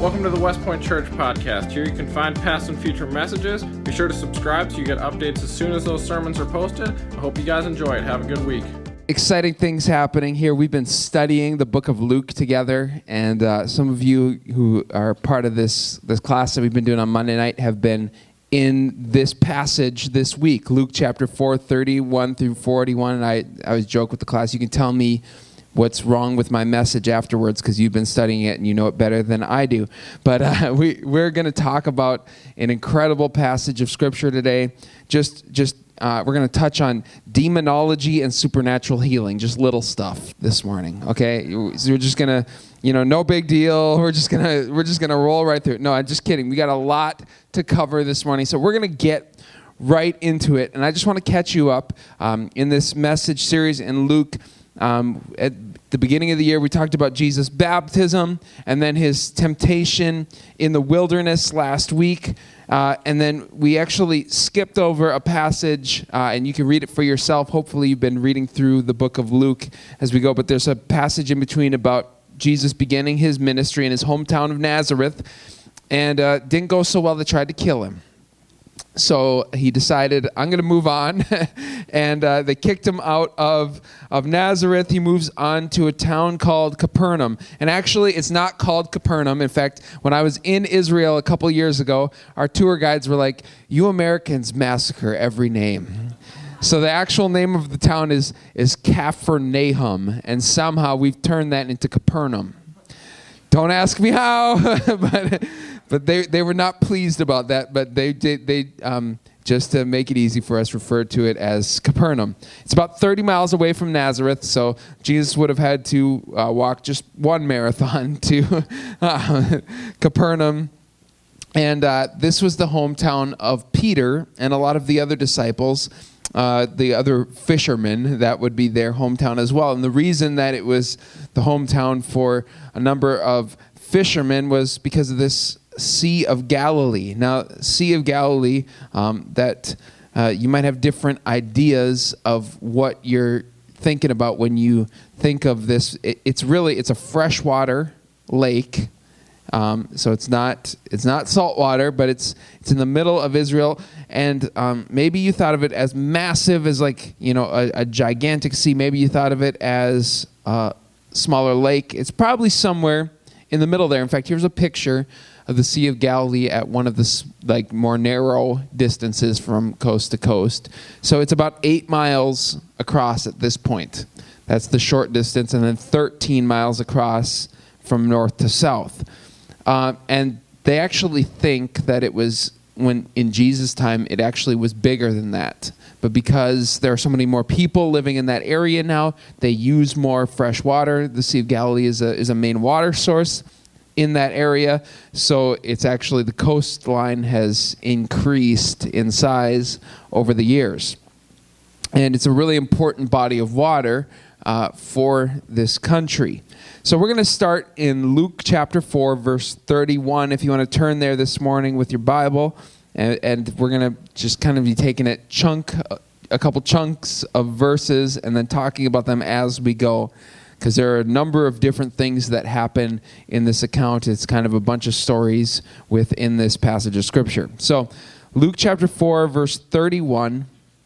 Welcome to the West Point Church podcast. Here you can find past and future messages. Be sure to subscribe so you get updates as soon as those sermons are posted. I hope you guys enjoy it. Have a good week. Exciting things happening here. We've been studying the book of Luke together, and some of you who are part of this class that we've been doing on Monday night have been in this passage this week, Luke chapter 4, 31 through 41, and I always joke with the class, you can tell me what's wrong with my message afterwards because you've been studying it and you know it better than I do. But we're going to talk about an incredible passage of Scripture today. We're going to touch on demonology and supernatural healing, just little stuff this morning. Okay, so we're just gonna, no big deal. We're just gonna roll right through it. No, I'm just kidding. We got a lot to cover this morning, so we're gonna get right into it. And I just want to catch you up in this message series in Luke. At the beginning of the year, we talked about Jesus' baptism and then his temptation in the wilderness last week. And then we actually skipped over a passage, and you can read it for yourself. Hopefully you've been reading through the book of Luke as we go. But there's a passage in between about Jesus beginning his ministry in his hometown of Nazareth. And didn't go so well, they tried to kill him. So he decided, I'm going to move on, and they kicked him out of Nazareth. He moves on to a town called Capernaum. And actually, it's not called Capernaum. In fact, when I was in Israel a couple years ago, our tour guides were like, you Americans massacre every name. So the actual name of the town is Capharnaum, and somehow we've turned that into Capernaum. Don't ask me how, but they were not pleased about that. But they just to make it easy for us, referred to it as Capernaum. It's about 30 miles away from Nazareth, so Jesus would have had to walk just one marathon to Capernaum. And this was the hometown of Peter and a lot of the other disciples. The other fishermen, that would be their hometown as well. And the reason that it was the hometown for a number of fishermen was because of this Sea of Galilee. Now, Sea of Galilee, that you might have different ideas of what you're thinking about when you think of this. It's a freshwater lake. So it's not salt water, but it's in the middle of Israel, and maybe you thought of it as massive as a gigantic sea. Maybe you thought of it as a smaller lake. It's probably somewhere in the middle there. In fact, here's a picture of the Sea of Galilee at one of the more narrow distances from coast to coast. So it's about 8 miles across at this point. That's the short distance, and then 13 miles across from north to south. And they actually think that it was, when in Jesus' time, it actually was bigger than that. But because there are so many more people living in that area now, they use more fresh water. The Sea of Galilee is a main water source in that area. So it's actually, the coastline has increased in size over the years. And it's a really important body of water for this country. So we're going to start in Luke chapter 4, verse 31, if you want to turn there this morning with your Bible. And we're going to just kind of be taking it a couple chunks of verses and then talking about them as we go, because there are a number of different things that happen in this account. It's kind of a bunch of stories within this passage of Scripture. So Luke chapter 4, verse 31,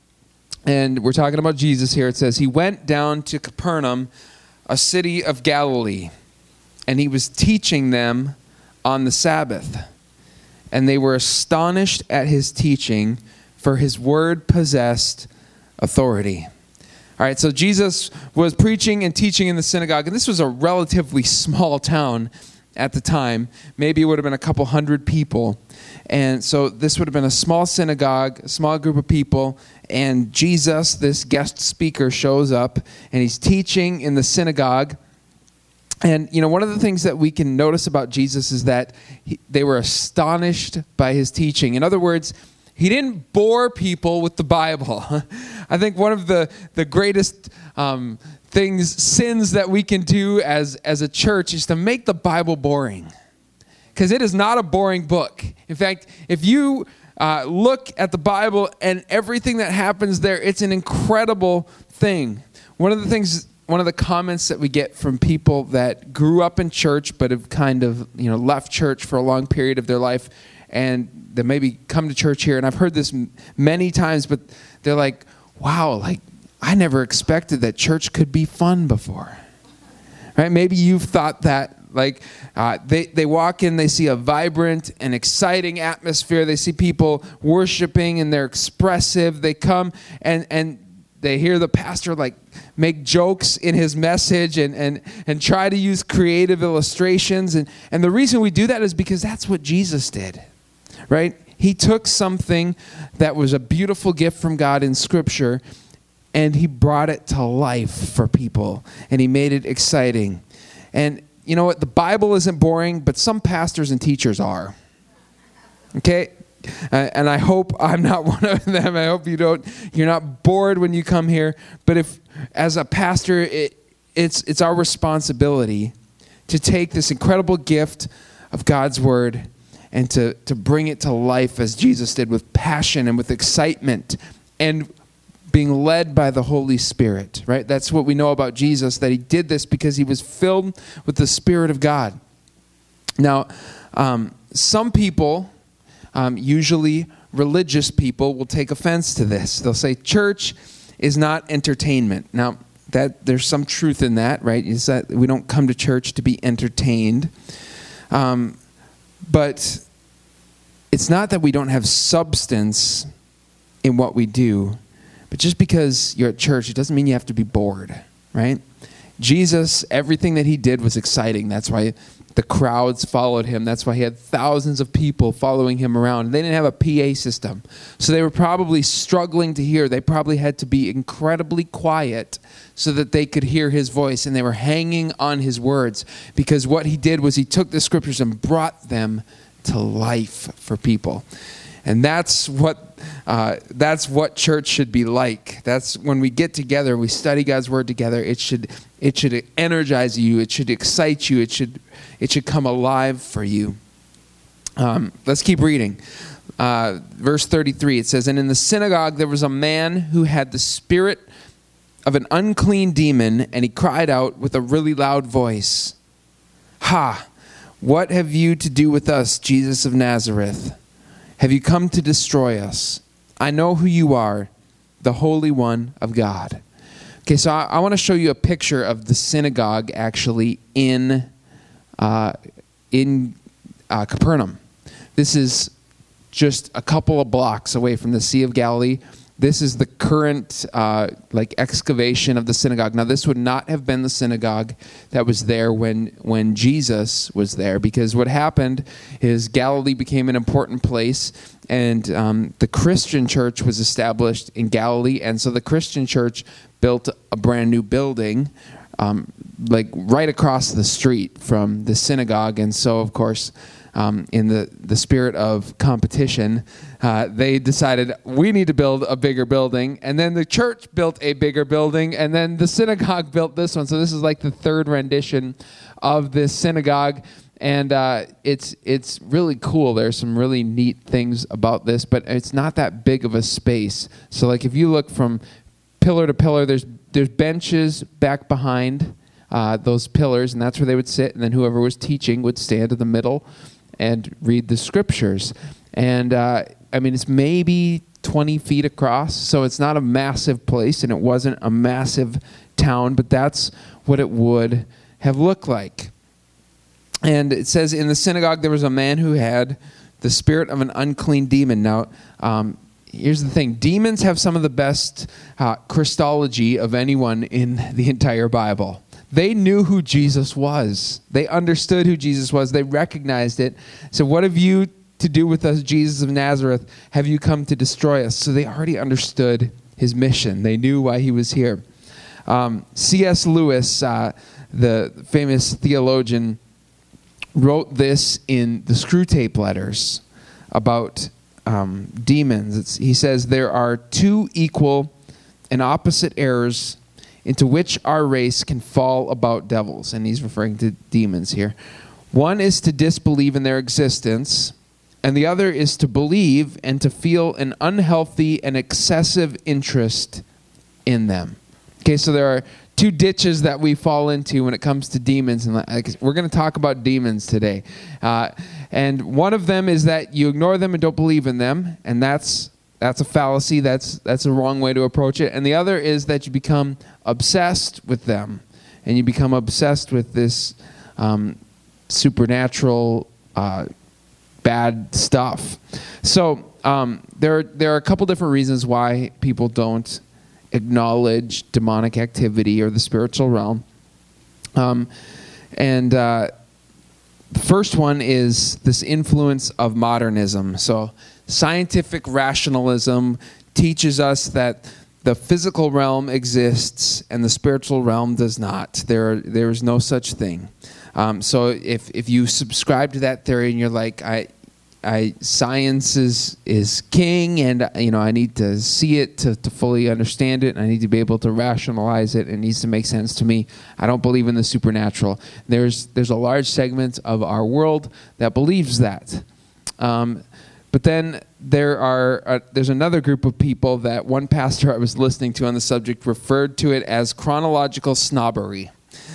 and we're talking about Jesus here. It says, he went down to Capernaum, a city of Galilee, and he was teaching them on the Sabbath. And they were astonished at his teaching, for his word possessed authority. All right, so Jesus was preaching and teaching in the synagogue, and this was a relatively small town at the time. Maybe it would have been a couple hundred people. And so this would have been a small synagogue, a small group of people, and Jesus, this guest speaker, shows up, and he's teaching in the synagogue. And, one of the things that we can notice about Jesus is that they were astonished by his teaching. In other words, he didn't bore people with the Bible. I think one of the greatest sins that we can do as a church is to make the Bible boring. Because it is not a boring book. In fact, if you look at the Bible and everything that happens there, it's an incredible thing. One of the things one of the comments that we get from people that grew up in church but have kind of, left church for a long period of their life, and they maybe come to church here, and I've heard this many times, but they're like, wow, like I never expected that church could be fun before. Right? Maybe you've thought that. Like they walk in, they see a vibrant and exciting atmosphere. They see people worshiping and they're expressive. They come and they hear the pastor like make jokes in his message and try to use creative illustrations. And the reason we do that is because that's what Jesus did, right? He took something that was a beautiful gift from God in Scripture and he brought it to life for people and he made it exciting. And you know what? The Bible isn't boring, but some pastors and teachers are. Okay? And I hope I'm not one of them. I hope you're not bored when you come here. But if, as a pastor, it's our responsibility to take this incredible gift of God's Word and to bring it to life as Jesus did, with passion and with excitement and being led by the Holy Spirit, right? That's what we know about Jesus, that he did this because he was filled with the Spirit of God. Now, some people, usually religious people, will take offense to this. They'll say church is not entertainment. Now, that there's some truth in that, right? Is that we don't come to church to be entertained. But it's not that we don't have substance in what we do. But just because you're at church, it doesn't mean you have to be bored, right? Jesus, everything that he did was exciting. That's why the crowds followed him. That's why he had thousands of people following him around. They didn't have a PA system. So they were probably struggling to hear. They probably had to be incredibly quiet so that they could hear his voice. And they were hanging on his words, because what he did was he took the Scriptures and brought them to life for people. And that's what church should be like. That's when we get together, we study God's Word together. It should energize you. It should excite you. It should come alive for you. Let's keep reading. Verse 33, it says, "And in the synagogue there was a man who had the spirit of an unclean demon, and he cried out with a really loud voice, 'Ha! What have you to do with us, Jesus of Nazareth? Have you come to destroy us? I know who you are, the Holy One of God.'" Okay, so I want to show you a picture of the synagogue actually in Capernaum. This is just a couple of blocks away from the Sea of Galilee. This is the current excavation of the synagogue. Now, this would not have been the synagogue that was there when Jesus was there, because what happened is Galilee became an important place, and the Christian church was established in Galilee, and so the Christian church built a brand new building right across the street from the synagogue. And so, of course, in the spirit of competition, they decided we need to build a bigger building. And then the church built a bigger building, and then the synagogue built this one. So this is like the third rendition of this synagogue. And it's really cool. There's some really neat things about this, but it's not that big of a space. So like if you look from pillar to pillar, there's benches back behind those pillars, and that's where they would sit. And then whoever was teaching would stand in the middle and read the Scriptures. And it's maybe 20 feet across, so it's not a massive place, and it wasn't a massive town, but that's what it would have looked like. And it says, in the synagogue there was a man who had the spirit of an unclean demon. Now, here's the thing. Demons have some of the best Christology of anyone in the entire Bible. They knew who Jesus was. They understood who Jesus was. They recognized it. So what have you to do with us, Jesus of Nazareth? Have you come to destroy us? So they already understood his mission. They knew why he was here. C.S. Lewis, the famous theologian, wrote this in the Screwtape Letters about demons. He says, "There are two equal and opposite errors into which our race can fall about devils." And he's referring to demons here. "One is to disbelieve in their existence, and the other is to believe and to feel an unhealthy and excessive interest in them." Okay, so there are two ditches that we fall into when it comes to demons, and we're going to talk about demons today. And one of them is that you ignore them and don't believe in them, and that's a fallacy. That's a wrong way to approach it. And the other is that you become obsessed with them, and you become obsessed with this supernatural bad stuff. So there are a couple different reasons why people don't acknowledge demonic activity or the spiritual realm. The first one is this influence of modernism. So scientific rationalism teaches us that the physical realm exists and the spiritual realm does not. There is no such thing. So if you subscribe to that theory and you're like, science is king, and I need to see it to fully understand it, and I need to be able to rationalize it, and it needs to make sense to me. I don't believe in the supernatural. There's a large segment of our world that believes that. But then there's another group of people that one pastor I was listening to on the subject referred to it as chronological snobbery.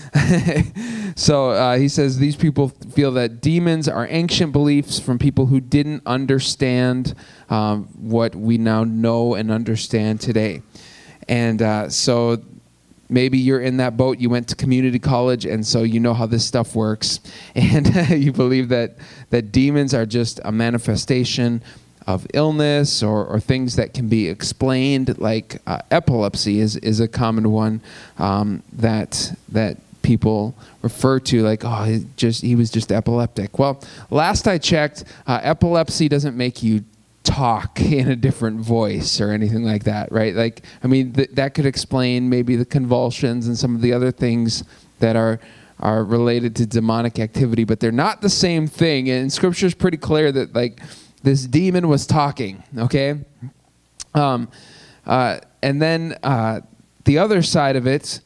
So he says these people feel that demons are ancient beliefs from people who didn't understand what we now know and understand today. And so maybe you're in that boat. You went to community college, and so you know how this stuff works. And you believe that demons are just a manifestation of illness or things that can be explained, like epilepsy is a common one that people refer to, like, oh, he was just epileptic. Well, last I checked, epilepsy doesn't make you talk in a different voice or anything like that, right? Like, I mean, that could explain maybe the convulsions and some of the other things that are related to demonic activity, but they're not the same thing. And Scripture is pretty clear that, like, this demon was talking, okay? And then the other side of it,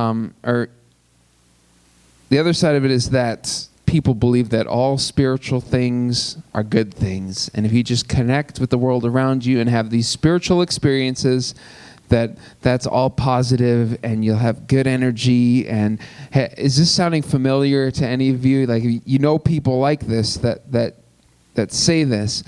the other side of it is that people believe that all spiritual things are good things. And if you just connect with the world around you and have these spiritual experiences, that's all positive and you'll have good energy. And is this sounding familiar to any of you? Like, people like this that say this.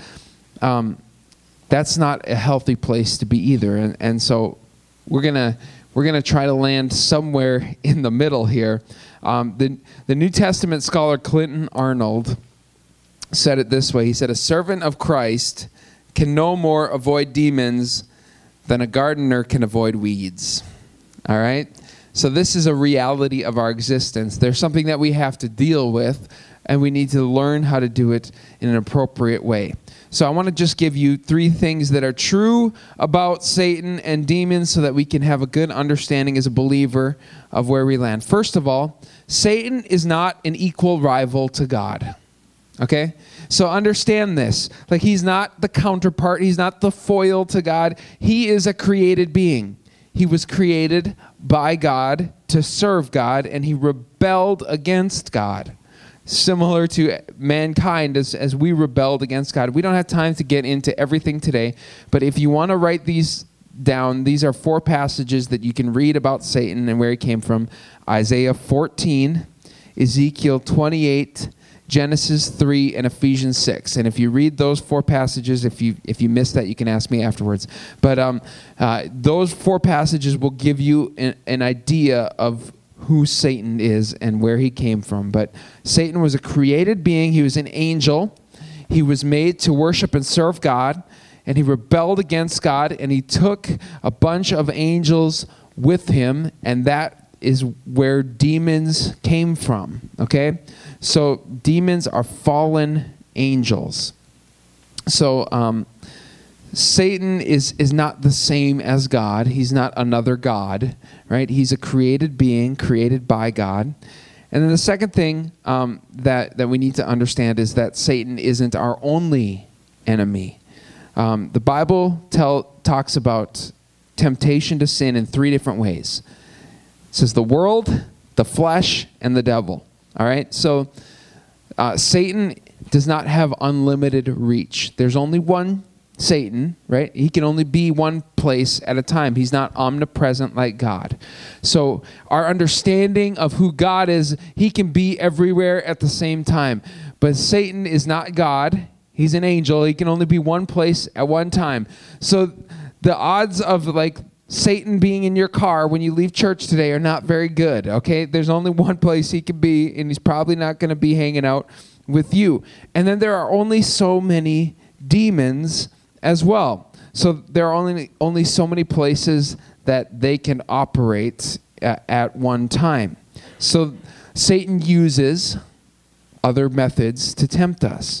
That's not a healthy place to be either. And so we're gonna try to land somewhere in the middle here. The New Testament scholar Clinton Arnold said it this way. He said, "A servant of Christ can no more avoid demons than a gardener can avoid weeds." All right? So this is a reality of our existence. There's something that we have to deal with, and we need to learn how to do it in an appropriate way. So I want to just give you 3 things that are true about Satan and demons so that we can have a good understanding as a believer of where we land. First of all, Satan is not an equal rival to God. Okay? So understand this. Like, he's not the counterpart. He's not the foil to God. He is a created being. He was created by God to serve God, and he rebelled against God. Similar to mankind as we rebelled against God. We don't have time to get into everything today, but if you want to write these down, these are 4 passages that you can read about Satan and where he came from. Isaiah 14, Ezekiel 28, Genesis 3, and Ephesians 6. And if you read those 4 passages, if you missed that, you can ask me afterwards. But those 4 passages will give you an idea of who Satan is and where he came from. But Satan was a created being. He was an angel. He was made to worship and serve God, and he rebelled against God, and he took a bunch of angels with him, and that is where demons came from, okay? So demons are fallen angels. So Satan is not the same as God. He's not another God, right? He's a created being, created by God. And then the second thing that we need to understand is that Satan isn't our only enemy. The Bible talks about temptation to sin in 3 different ways. It says the world, the flesh, and the devil. All right? So Satan does not have unlimited reach. There's only one Satan, right? He can only be one place at a time. He's not omnipresent like God. So our understanding of who God is, he can be everywhere at the same time. But Satan is not God. He's an angel. He can only be one place at one time. So the odds of like Satan being in your car when you leave church today are not very good, okay? There's only one place he can be, and he's probably not going to be hanging out with you. And then there are only so many demons as well. So there are only so many places that they can operate at one time. So Satan uses other methods to tempt us.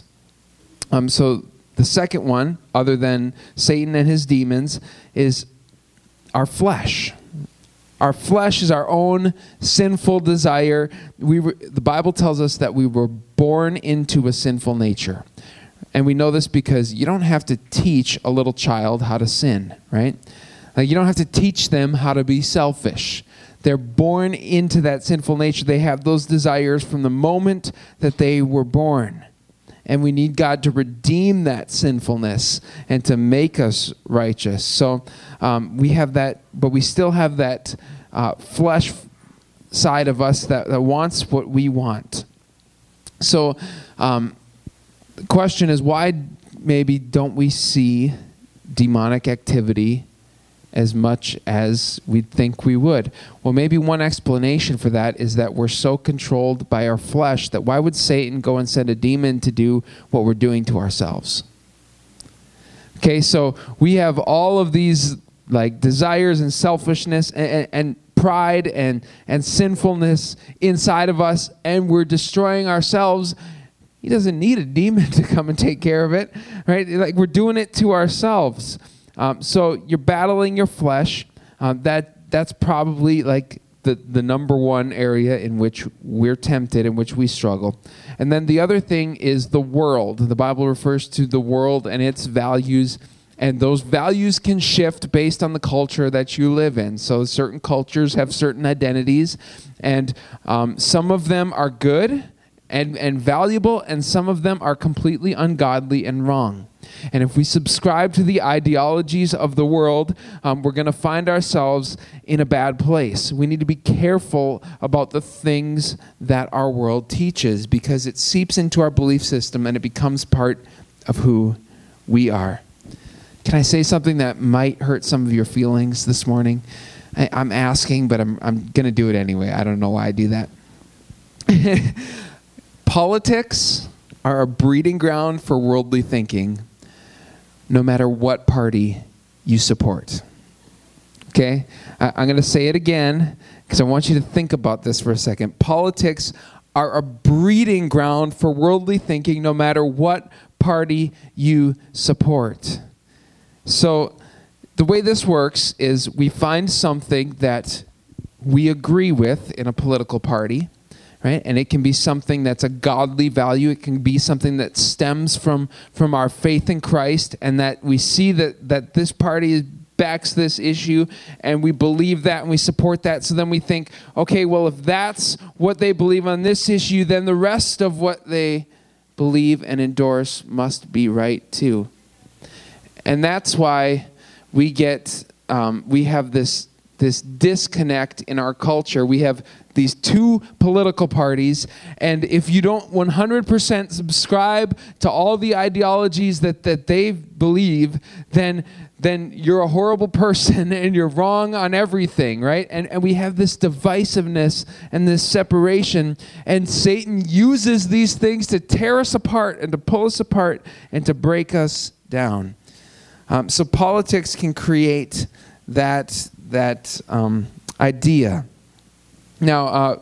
So the second one, other than Satan and his demons, is our flesh. Our flesh is our own sinful desire. The Bible tells us that we were born into a sinful nature. And we know this because you don't have to teach a little child how to sin, right? Like you don't have to teach them how to be selfish. They're born into that sinful nature. They have those desires from the moment that they were born. And we need God to redeem that sinfulness and to make us righteous. So we have that, but we still have that flesh side of us that wants what we want. So the question is, why maybe don't we see demonic activity as much as we think we would? Well, maybe one explanation for that is that we're so controlled by our flesh that why would Satan go and send a demon to do what we're doing to ourselves? Okay, so we have all of these like desires and selfishness and pride and sinfulness inside of us, and we're destroying ourselves. He doesn't need a demon to come and take care of it, right? Like we're doing it to ourselves. So you're battling your flesh. That's probably like the number one area in which we're tempted, in which we struggle. And then the other thing is the world. The Bible refers to the world and its values, and those values can shift based on the culture that you live in. So certain cultures have certain identities, and some of them are good and valuable, and some of them are completely ungodly and wrong. And if we subscribe to the ideologies of the world, we're going to find ourselves in a bad place. We need to be careful about the things that our world teaches, because it seeps into our belief system and it becomes part of who we are. Can I say something that might hurt some of your feelings this morning? I'm asking, but I'm going to do it anyway. I don't know why I do that. Politics are a breeding ground for worldly thinking, no matter what party you support. Okay? I'm going to say it again because I want you to think about this for a second. Politics are a breeding ground for worldly thinking, no matter what party you support. So the way this works is we find something that we agree with in a political party, right? And it can be something that's a godly value. It can be something that stems from our faith in Christ, and that we see that this party backs this issue, and we believe that and we support that. So then we think, okay, well, if that's what they believe on this issue, then the rest of what they believe and endorse must be right too. And that's why we have this disconnect in our culture. We have these two political parties, and if you don't 100% subscribe to all the ideologies that they believe, then you're a horrible person and you're wrong on everything, right? And we have this divisiveness and this separation, and Satan uses these things to tear us apart and to pull us apart and to break us down. So politics can create that idea. Now,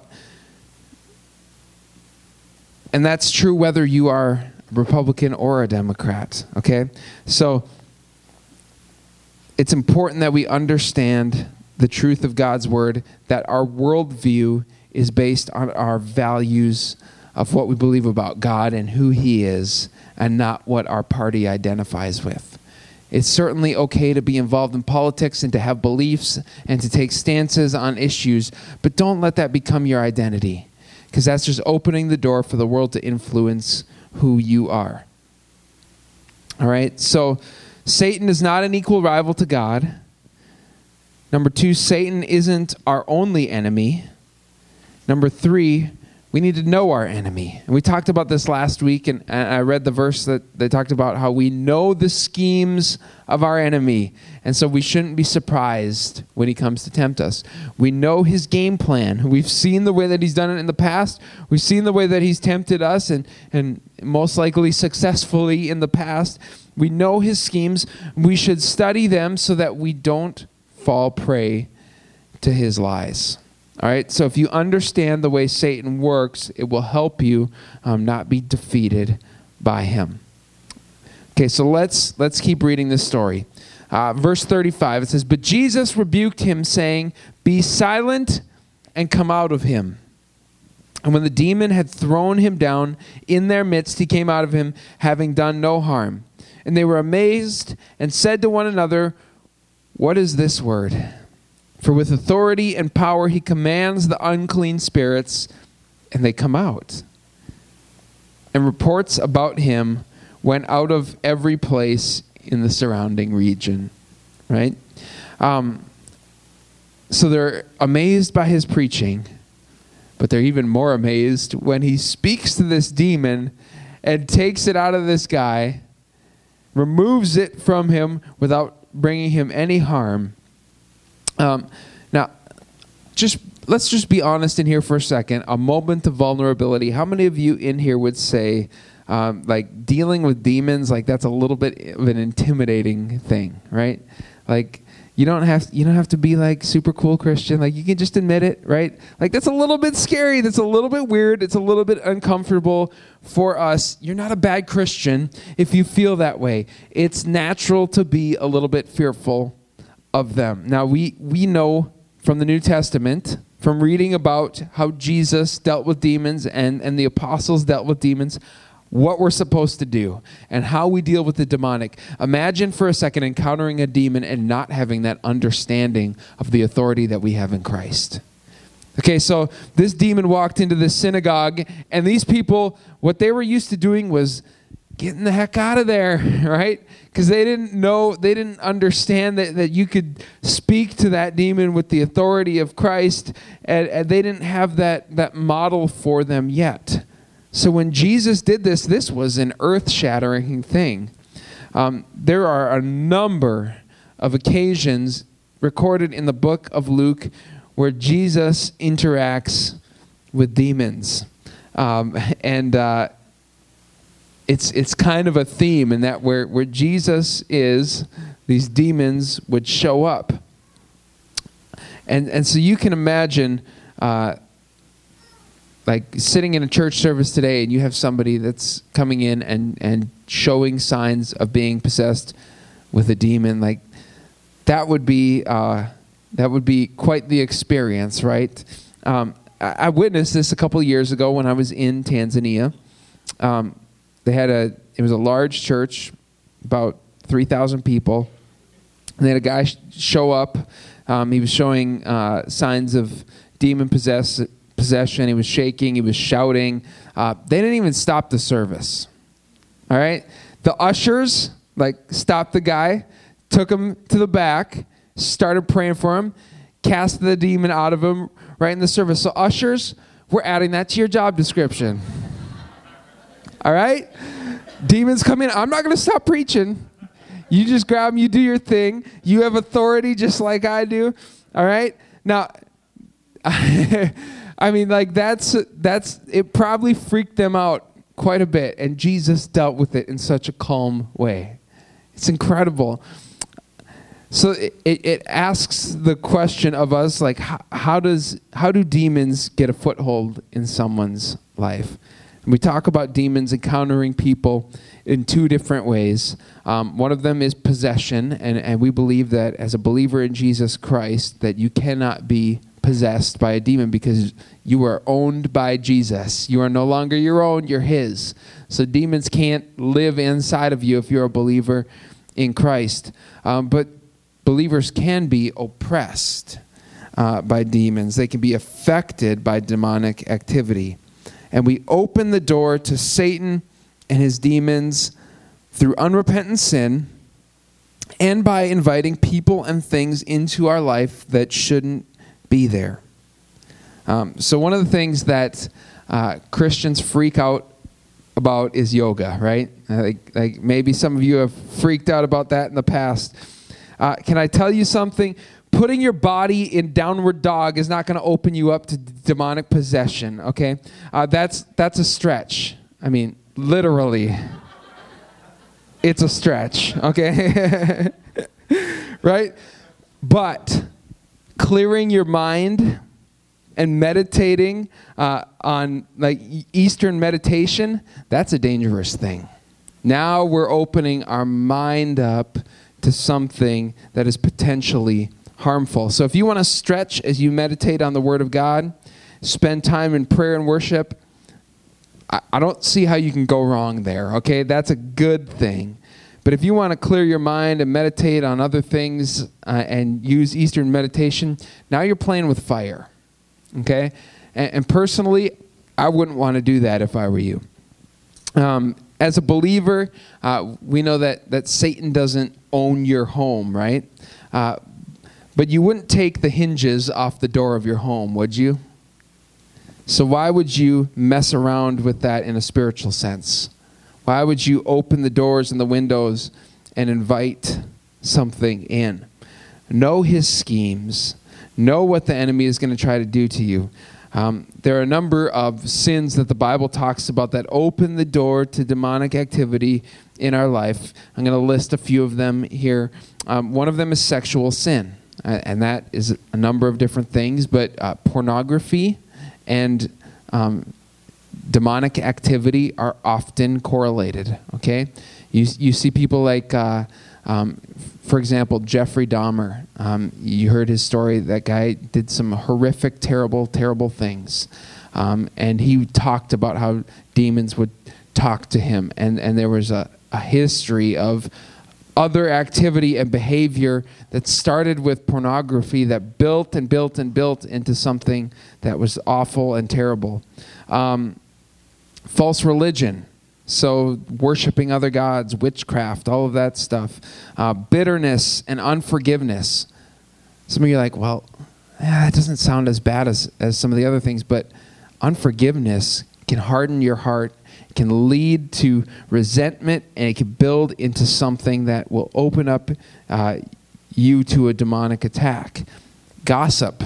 and that's true whether you are a Republican or a Democrat, okay? So it's important that we understand the truth of God's word, that our worldview is based on our values of what we believe about God and who he is, and not what our party identifies with. It's certainly okay to be involved in politics and to have beliefs and to take stances on issues, but don't let that become your identity, because that's just opening the door for the world to influence who you are. All right? So Satan is not an equal rival to God. Number 2, Satan isn't our only enemy. Number 3, we need to know our enemy. And we talked about this last week, and I read the verse that they talked about how we know the schemes of our enemy. And so we shouldn't be surprised when he comes to tempt us. We know his game plan. We've seen the way that he's done it in the past. We've seen the way that he's tempted us, and most likely successfully in the past. We know his schemes. We should study them so that we don't fall prey to his lies. All right, so if you understand the way Satan works, it will help you not be defeated by him. Okay, so let's keep reading this story. Verse 35, it says, "But Jesus rebuked him, saying, 'Be silent and come out of him.' And when the demon had thrown him down in their midst, he came out of him, having done no harm. And they were amazed and said to one another, 'What is this word?' For with authority and power he commands the unclean spirits, and they come out." And reports about him went out of every place in the surrounding region. Right? So they're amazed by his preaching, but they're even more amazed when he speaks to this demon and takes it out of this guy, removes it from him without bringing him any harm. Now, let's just be honest in here for a second. A moment of vulnerability. How many of you in here would say, like, dealing with demons, like, that's a little bit of an intimidating thing, right? Like, you don't have to be like super cool Christian. Like, you can just admit it, right? Like, that's a little bit scary. That's a little bit weird. It's a little bit uncomfortable for us. You're not a bad Christian if you feel that way. It's natural to be a little bit fearful of them. Now, we know from the New Testament, from reading about how Jesus dealt with demons and the apostles dealt with demons, what we're supposed to do and how we deal with the demonic. Imagine for a second encountering a demon and not having that understanding of the authority that we have in Christ. Okay, so this demon walked into the synagogue, and these people, what they were used to doing was getting the heck out of there, right? Because they didn't understand that you could speak to that demon with the authority of Christ, and they didn't have that model for them yet. So when Jesus did this was an earth-shattering thing. There are a number of occasions recorded in the book of Luke where Jesus interacts with demons. It's kind of a theme in that where Jesus is, these demons would show up. And so you can imagine like sitting in a church service today and you have somebody that's coming in and showing signs of being possessed with a demon. Like, that would be quite the experience, right? I witnessed this a couple of years ago when I was in Tanzania. It was a large church, about 3,000 people. And they had a guy show up. He was showing signs of demon possession. He was shaking. He was shouting. They didn't even stop the service. All right? The ushers, stopped the guy, took him to the back, started praying for him, cast the demon out of him right in the service. So ushers, we're adding that to your job description. All right? Demons come in. I'm not going to stop preaching. You just grab them. You do your thing. You have authority just like I do. All right? Now, I mean, that's it probably freaked them out quite a bit, and Jesus dealt with it in such a calm way. It's incredible. So it asks the question of us, like, how do demons get a foothold in someone's life? And we talk about demons encountering people in two different ways. One of them is possession, and we believe that as a believer in Jesus Christ, that you cannot be possessed by a demon because you are owned by Jesus. You are no longer your own, you're his. So demons can't live inside of you if you're a believer in Christ. But believers can be oppressed by demons. They can be affected by demonic activity. And we open the door to Satan and his demons through unrepentant sin and by inviting people and things into our life that shouldn't be there. So one of the things that Christians freak out about is yoga, right? Like maybe some of you have freaked out about that in the past. Can I tell you something? Putting your body in downward dog is not going to open you up to demonic possession, okay? That's a stretch. I mean, literally. It's a stretch, okay? Right? But clearing your mind and meditating on like Eastern meditation, that's a dangerous thing. Now we're opening our mind up to something that is potentially harmful. So if you want to stretch as you meditate on the Word of God, spend time in prayer and worship, I don't see how you can go wrong there, okay? That's a good thing. But if you want to clear your mind and meditate on other things and use Eastern meditation, now you're playing with fire, okay? And personally, I wouldn't want to do that if I were you. As a believer, we know that Satan doesn't own your home, right? But you wouldn't take the hinges off the door of your home, would you? So why would you mess around with that in a spiritual sense? Why would you open the doors and the windows and invite something in? Know his schemes. Know what the enemy is going to try to do to you. There are a number of sins that the Bible talks about that open the door to demonic activity in our life. I'm going to list a few of them here. One of them is sexual sin, and that is a number of different things, but pornography and demonic activity are often correlated, okay? You see people like, for example, Jeffrey Dahmer. You heard his story. That guy did some horrific, terrible, terrible things. And he talked about how demons would talk to him. And there was a history of other activity and behavior that started with pornography that built and built and built into something that was awful and terrible. False religion. So worshiping other gods, witchcraft, all of that stuff. Bitterness and unforgiveness. Some of you are like, well, that doesn't sound as bad as some of the other things, but unforgiveness can harden your heart, it can lead to resentment, and it can build into something that will open up you to a demonic attack. Gossip.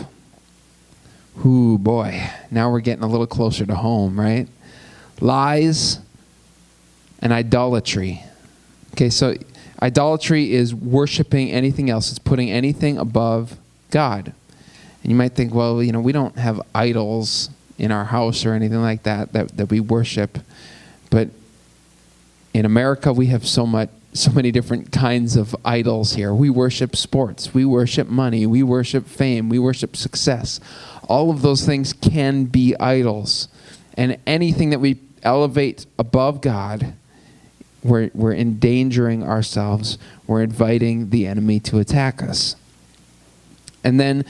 Ooh, boy, now we're getting a little closer to home, right? Lies and idolatry. Okay, so idolatry is worshiping anything else. It's putting anything above God. And you might think, well, we don't have idols in our house or anything like that we worship. But in America, we have so many different kinds of idols here. We worship sports. We worship money. We worship fame. We worship success. All of those things can be idols. And anything that we elevate above God, we're endangering ourselves. We're inviting the enemy to attack us. And then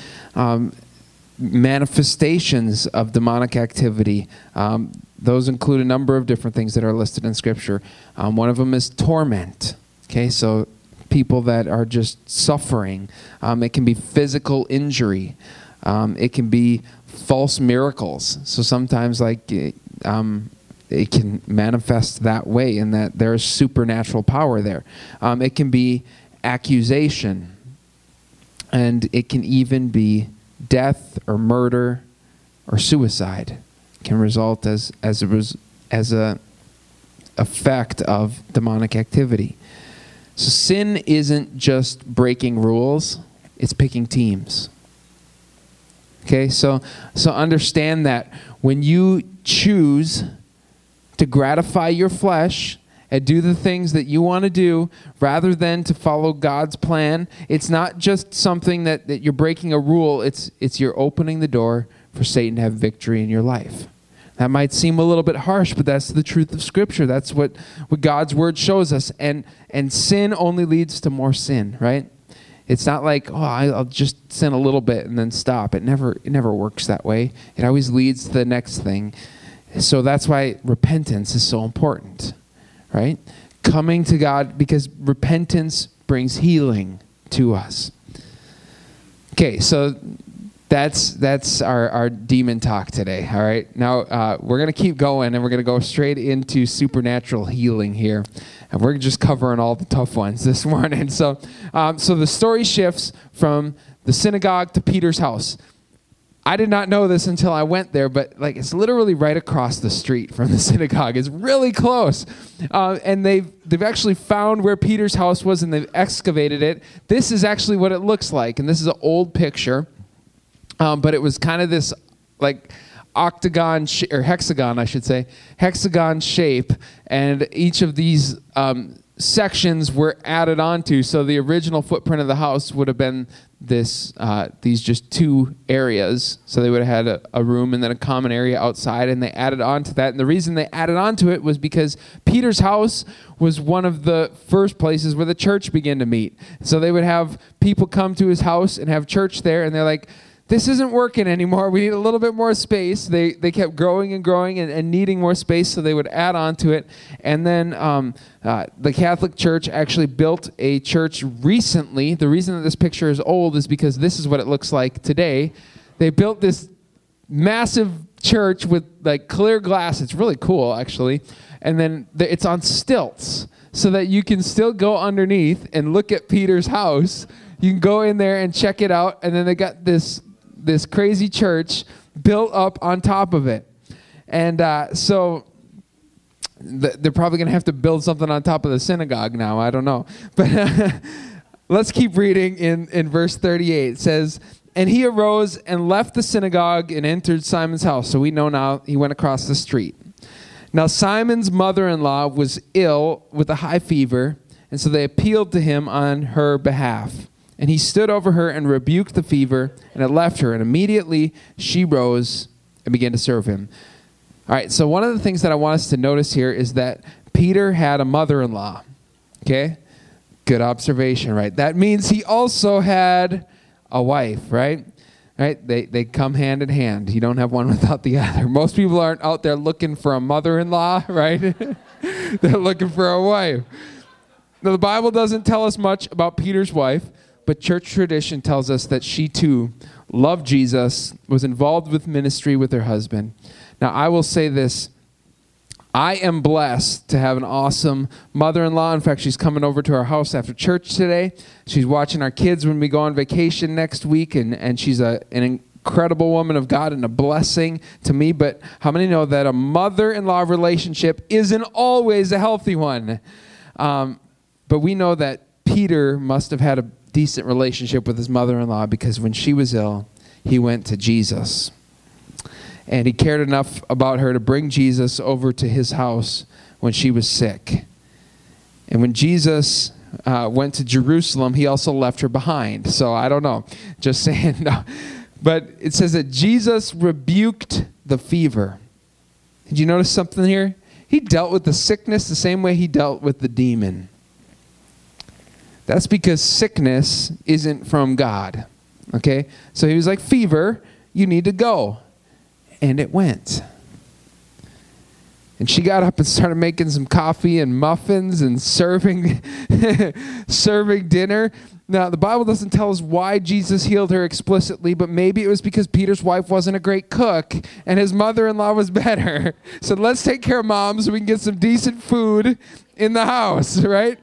manifestations of demonic activity. Those include a number of different things that are listed in Scripture. One of them is torment. Okay, so people that are just suffering. It can be physical injury. It can be false miracles. So sometimes it can manifest that way in that there's supernatural power there. It can be accusation. And it can even be death or murder or suicide. It can result as a effect of demonic activity. So sin isn't just breaking rules, it's picking teams. Okay, so understand that when you choose to gratify your flesh and do the things that you want to do rather than to follow God's plan, it's not just something that you're breaking a rule, it's you're opening the door for Satan to have victory in your life. That might seem a little bit harsh, but that's the truth of Scripture. That's what God's Word shows us. And sin only leads to more sin, right? It's not like, I'll just sin a little bit and then stop. It never works that way. It always leads to the next thing. So that's why repentance is so important, right? Coming to God, because repentance brings healing to us. Okay, so that's our demon talk today, all right? Now, we're going to keep going, and we're going to go straight into supernatural healing here. And we're just covering all the tough ones this morning. So the story shifts from the synagogue to Peter's house. I did not know this until I went there, but it's literally right across the street from the synagogue. It's really close. And they've actually found where Peter's house was, and they've excavated it. This is actually what it looks like, and this is an old picture. But it was kind of this octagon or hexagon, I should say, hexagon shape, and each of these sections were added onto. So the original footprint of the house would have been these just two areas. So they would have had a room and then a common area outside, and they added onto that. And the reason they added onto it was because Peter's house was one of the first places where the church began to meet. So they would have people come to his house and have church there, and they're like, this isn't working anymore. We need a little bit more space. They kept growing and growing and needing more space, so they would add on to it. And then the Catholic Church actually built a church recently. The reason that this picture is old is because this is what it looks like today. They built this massive church with clear glass. It's really cool, actually. And then it's on stilts so that you can still go underneath and look at Peter's house. You can go in there and check it out, and then they got this crazy church built up on top of it. And so they're probably going to have to build something on top of the synagogue now. I don't know. But let's keep reading in verse 38. It says, and he arose and left the synagogue and entered Simon's house. So we know now he went across the street. Now Simon's mother-in-law was ill with a high fever, and so they appealed to him on her behalf. And he stood over her and rebuked the fever, and it left her. And immediately she rose and began to serve him. All right, so one of the things that I want us to notice here is that Peter had a mother-in-law. Okay? Good observation, right? That means he also had a wife, right? Right? They come hand in hand. You don't have one without the other. Most people aren't out there looking for a mother-in-law, right? They're looking for a wife. Now, the Bible doesn't tell us much about Peter's wife, but church tradition tells us that she too loved Jesus, was involved with ministry with her husband. Now, I will say this. I am blessed to have an awesome mother-in-law. In fact, she's coming over to our house after church today. She's watching our kids when we go on vacation next week, and she's an incredible woman of God and a blessing to me. But how many know that a mother-in-law relationship isn't always a healthy one? But we know that Peter must have had a decent relationship with his mother-in-law, because when she was ill, he went to Jesus. And he cared enough about her to bring Jesus over to his house when she was sick. And when Jesus went to Jerusalem, he also left her behind. So I don't know, just saying. No. But it says that Jesus rebuked the fever. Did you notice something here? He dealt with the sickness the same way he dealt with the demon. That's because sickness isn't from God, okay? So he was like, fever, you need to go. And it went. And she got up and started making some coffee and muffins and serving dinner. Now, the Bible doesn't tell us why Jesus healed her explicitly, but maybe it was because Peter's wife wasn't a great cook and his mother-in-law was better. So let's take care of mom so we can get some decent food in the house, right?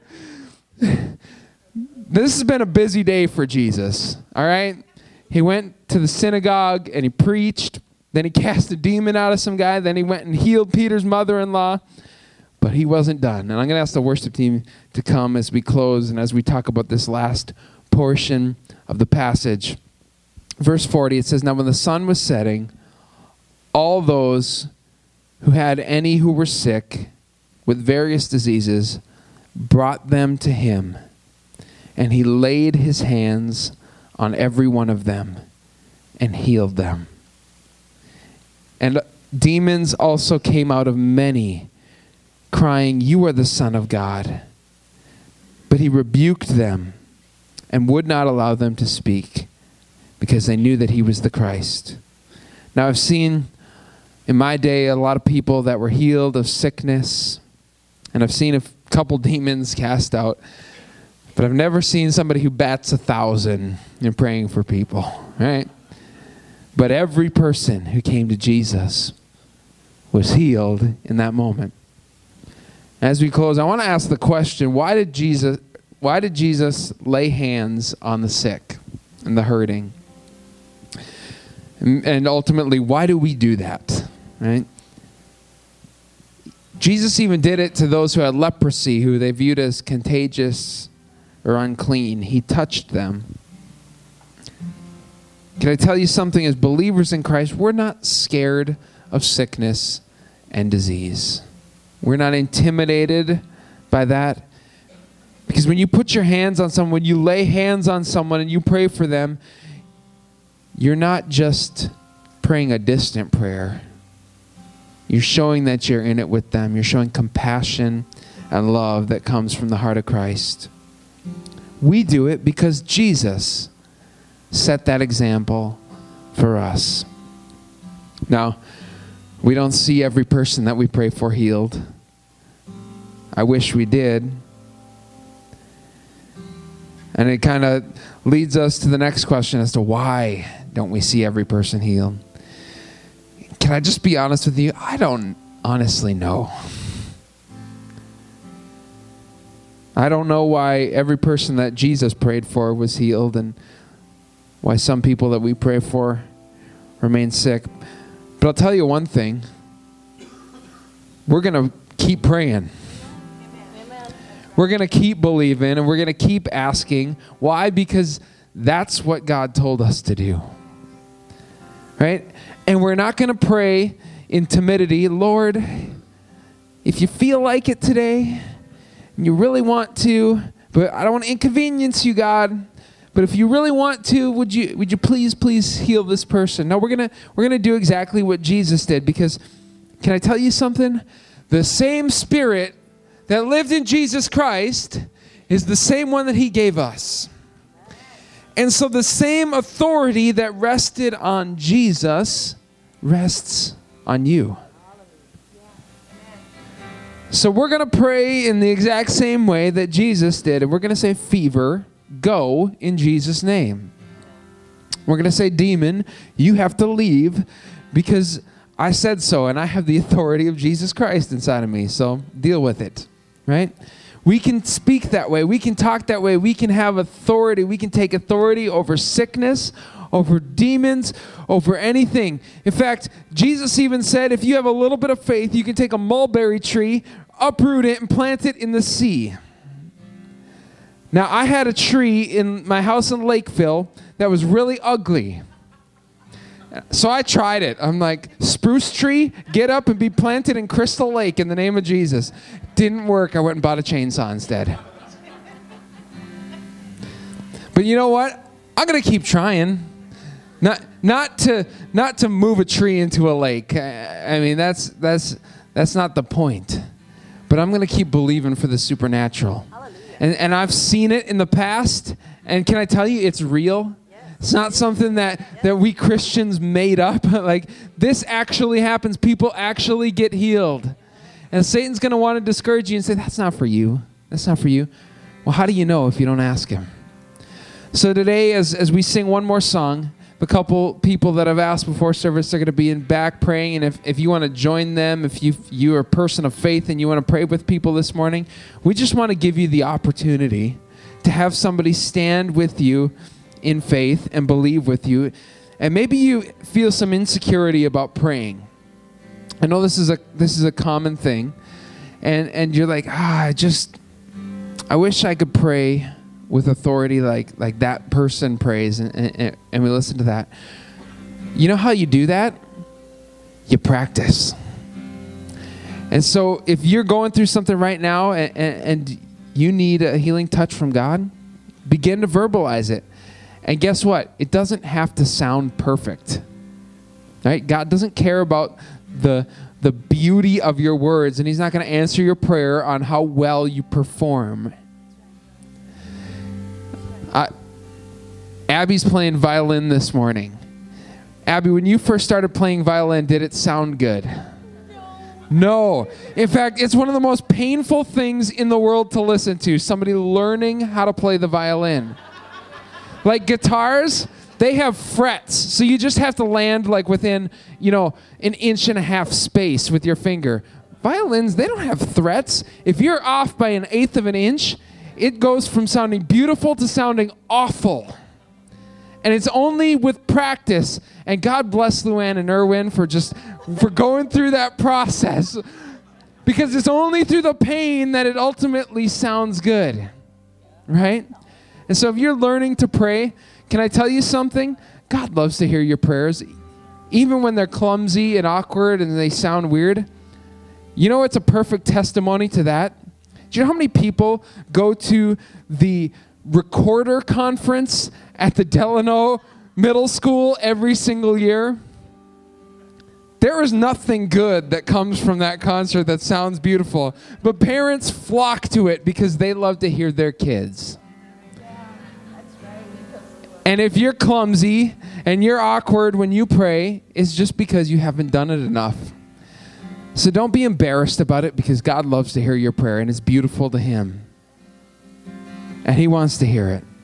This has been a busy day for Jesus, all right? He went to the synagogue and he preached. Then he cast a demon out of some guy. Then he went and healed Peter's mother-in-law. But he wasn't done. And I'm going to ask the worship team to come as we close and as we talk about this last portion of the passage. Verse 40, it says, now when the sun was setting, all those who had any who were sick with various diseases brought them to him. And he laid his hands on every one of them and healed them. And demons also came out of many, crying, you are the Son of God. But he rebuked them and would not allow them to speak, because they knew that he was the Christ. Now I've seen in my day a lot of people that were healed of sickness, and I've seen a couple demons cast out. But I've never seen somebody who bats 1,000 in praying for people, right? But every person who came to Jesus was healed in that moment. As we close, I want to ask the question, why did Jesus lay hands on the sick and the hurting? And ultimately, why do we do that, right? Jesus even did it to those who had leprosy, who they viewed as contagious or unclean. He touched them. Can I tell you something? As believers in Christ, we're not scared of sickness and disease. We're not intimidated by that. Because when you put your hands on someone, when you lay hands on someone and you pray for them, you're not just praying a distant prayer. You're showing that you're in it with them. You're showing compassion and love that comes from the heart of Christ. We do it because Jesus set that example for us. Now, we don't see every person that we pray for healed. I wish we did. And it kind of leads us to the next question as to why don't we see every person healed? Can I just be honest with you? I don't honestly know. I don't know why every person that Jesus prayed for was healed and why some people that we pray for remain sick. But I'll tell you one thing. We're going to keep praying. Amen. We're going to keep believing and we're going to keep asking. Why? Because that's what God told us to do. Right? And we're not going to pray in timidity. Lord, if you feel like it today, and you really want to, but I don't want to inconvenience you, God. But if you really want to, would you please heal this person? No, we're gonna do exactly what Jesus did, because can I tell you something? The same Spirit that lived in Jesus Christ is the same one that He gave us. And so the same authority that rested on Jesus rests on you. So we're going to pray in the exact same way that Jesus did. And we're going to say, fever, go in Jesus' name. We're going to say, demon, you have to leave because I said so. And I have the authority of Jesus Christ inside of me. So deal with it, right? We can speak that way. We can talk that way. We can have authority. We can take authority over sickness, over demons, over anything. In fact, Jesus even said, if you have a little bit of faith, you can take a mulberry tree, uproot it, and plant it in the sea. Now, I had a tree in my house in Lakeville that was really ugly. So I tried it. I'm like, spruce tree, get up and be planted in Crystal Lake in the name of Jesus. Didn't work. I went and bought a chainsaw instead. But you know what? I'm going to keep trying. Not to move a tree into a lake. I mean, that's not the point. But I'm going to keep believing for the supernatural. And I've seen it in the past. And can I tell you, it's real. It's not something that we Christians made up. Like, this actually happens. People actually get healed. And Satan's going to want to discourage you and say, that's not for you. That's not for you. Well, how do you know if you don't ask him? So today, as we sing one more song, a couple people that I've asked before service are going to be in back praying. And if you want to join them, if you are a person of faith and you want to pray with people this morning, we just want to give you the opportunity to have somebody stand with you in faith and believe with you. And maybe you feel some insecurity about praying. I know this is a common thing. And you're like, I wish I could pray with authority like that person prays, and we listen to that. You know how you do that? You practice. And so if you're going through something right now and you need a healing touch from God, begin to verbalize it. And guess what? It doesn't have to sound perfect. Right? God doesn't care about the beauty of your words, and he's not going to answer your prayer on how well you perform. Abby's playing violin this morning. Abby, when you first started playing violin, did it sound good? No. In fact, it's one of the most painful things in the world to listen to, somebody learning how to play the violin. Like guitars, they have frets, so you just have to land like within, an inch and a half space with your finger. Violins, they don't have frets. If you're off by 1/8 of an inch, it goes from sounding beautiful to sounding awful. And it's only with practice. And God bless Luann and Erwin for going through that process. Because it's only through the pain that it ultimately sounds good. Right? And so if you're learning to pray, can I tell you something? God loves to hear your prayers. Even when they're clumsy and awkward and they sound weird. You know what's a perfect testimony to that? Do you know how many people go to the recorder conference at the Delano Middle School every single year? There is nothing good that comes from that concert that sounds beautiful, but parents flock to it because they love to hear their kids. And if you're clumsy and you're awkward when you pray, it's just because you haven't done it enough. So don't be embarrassed about it, because God loves to hear your prayer and it's beautiful to Him. And He wants to hear it.